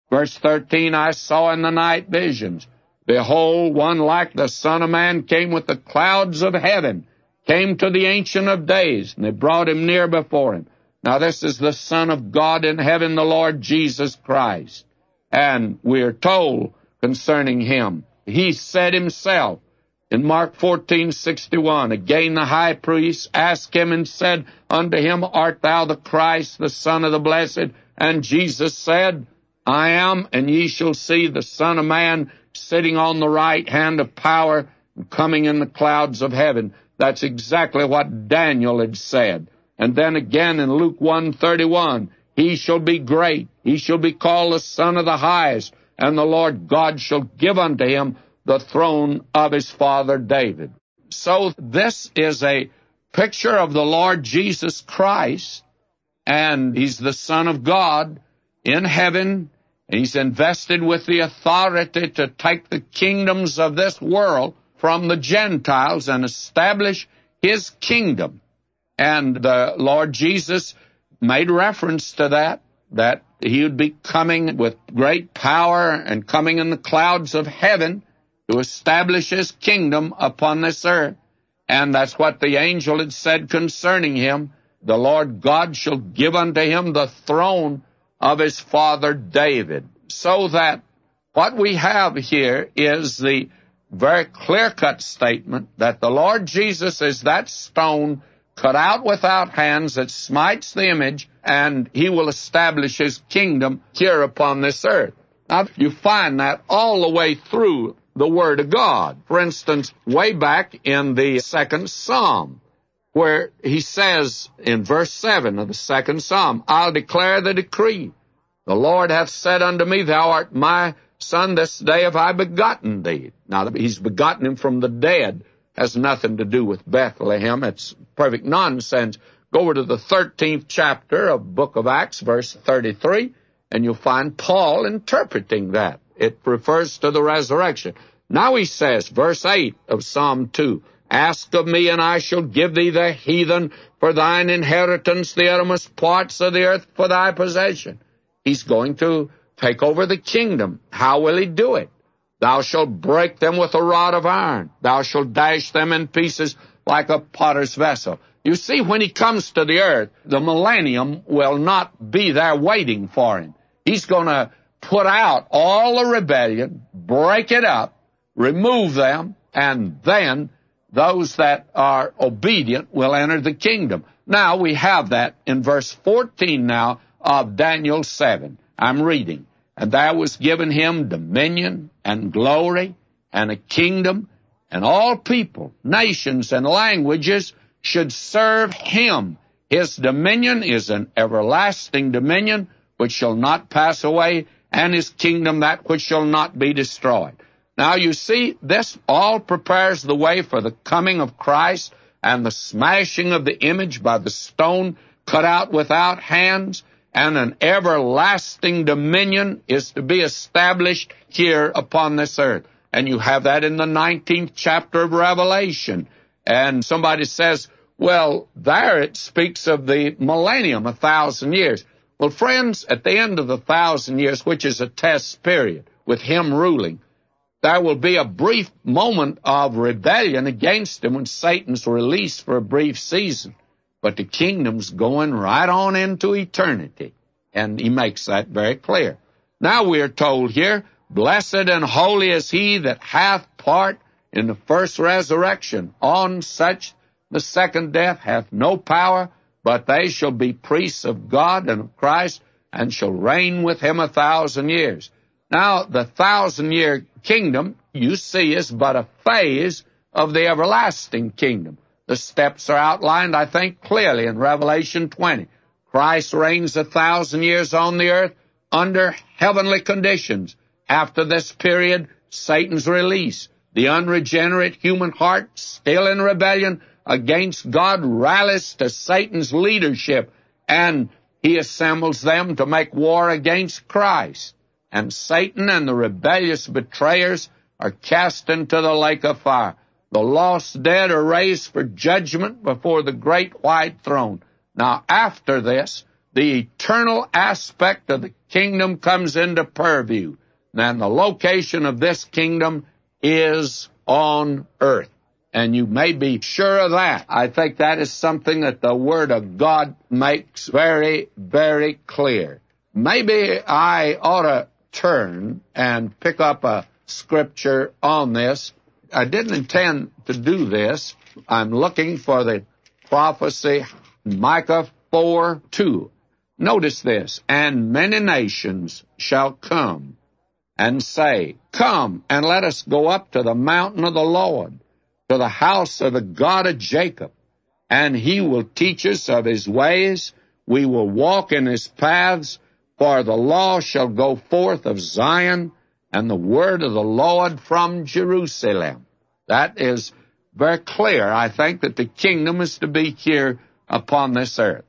Verse 13, I saw in the night visions. Behold, one like the Son of Man came with the clouds of heaven, came to the Ancient of Days, and they brought him near before him. Now this is the Son of God in heaven, the Lord Jesus Christ. And we are told concerning him, he said himself in Mark 14:61, again the high priest asked him and said unto him, Art thou the Christ, the Son of the Blessed? And Jesus said, I am, and ye shall see the Son of Man sitting on the right hand of power, coming in the clouds of heaven. That's exactly what Daniel had said. And then again in Luke 1:31, he shall be great, he shall be called the Son of the Highest, and the Lord God shall give unto him the throne of his father David. So this is a picture of the Lord Jesus Christ, and he's the Son of God in heaven. He's invested with the authority to take the kingdoms of this world from the Gentiles and establish his kingdom. And the Lord Jesus made reference to that he would be coming with great power and coming in the clouds of heaven to establish his kingdom upon this earth. And that's what the angel had said concerning him. The Lord God shall give unto him the throne of his father David. So that what we have here is the very clear-cut statement that the Lord Jesus is that stone cut out without hands that smites the image, and he will establish his kingdom here upon this earth. Now, you find that all the way through the Word of God. For instance, way back in the second Psalm, where he says in verse 7 of the second Psalm, I'll declare the decree. The Lord hath said unto me, Thou art my son, this day have I begotten thee. Now, he's begotten him from the dead. Has nothing to do with Bethlehem. It's perfect nonsense. Go over to the 13th chapter of Book of Acts, verse 33, and you'll find Paul interpreting that. It refers to the resurrection. Now he says, verse 8 of Psalm 2, Ask of me, and I shall give thee the heathen for thine inheritance, the uttermost parts of the earth for thy possession. He's going to take over the kingdom. How will he do it? Thou shalt break them with a rod of iron. Thou shalt dash them in pieces like a potter's vessel. You see, when he comes to the earth, the millennium will not be there waiting for him. He's going to put out all the rebellion, break it up, remove them, and then those that are obedient will enter the kingdom. Now we have that in verse 14 now of Daniel 7. I'm reading. And there was given him dominion and glory and a kingdom, and all people, nations, and languages should serve him. His dominion is an everlasting dominion which shall not pass away, and his kingdom that which shall not be destroyed. Now you see, this all prepares the way for the coming of Christ and the smashing of the image by the stone cut out without hands, and an everlasting dominion is to be established here upon this earth. And you have that in the 19th chapter of Revelation. And somebody says, well, there it speaks of the millennium, 1,000 years. Well, friends, at the end of the 1,000 years, which is a test period with him ruling, there will be a brief moment of rebellion against him when Satan's released for a brief season. But the kingdom's going right on into eternity. And he makes that very clear. Now we are told here, Blessed and holy is he that hath part in the first resurrection. On such the second death hath no power, but they shall be priests of God and of Christ, and shall reign with him 1,000 years. Now, the 1,000-year kingdom, you see, is but a phase of the everlasting kingdom. The steps are outlined, I think, clearly in Revelation 20. Christ reigns 1,000 years on the earth under heavenly conditions. After this period, Satan's release. The unregenerate human heart, still in rebellion against God, rallies to Satan's leadership, and he assembles them to make war against Christ. And Satan and the rebellious betrayers are cast into the lake of fire. The lost dead are raised for judgment before the great white throne. Now, after this, the eternal aspect of the kingdom comes into purview. And the location of this kingdom is on earth. And you may be sure of that. I think that is something that the Word of God makes very, very clear. Maybe I ought to turn and pick up a scripture on this. I didn't intend to do this. I'm looking for the prophecy, Micah 4:2. Notice this, and many nations shall come and say, Come, and let us go up to the mountain of the Lord, to the house of the God of Jacob, and he will teach us of his ways. We will walk in his paths, for the law shall go forth of Zion, and the word of the Lord from Jerusalem. That is very clear. I think that the kingdom is to be here upon this earth.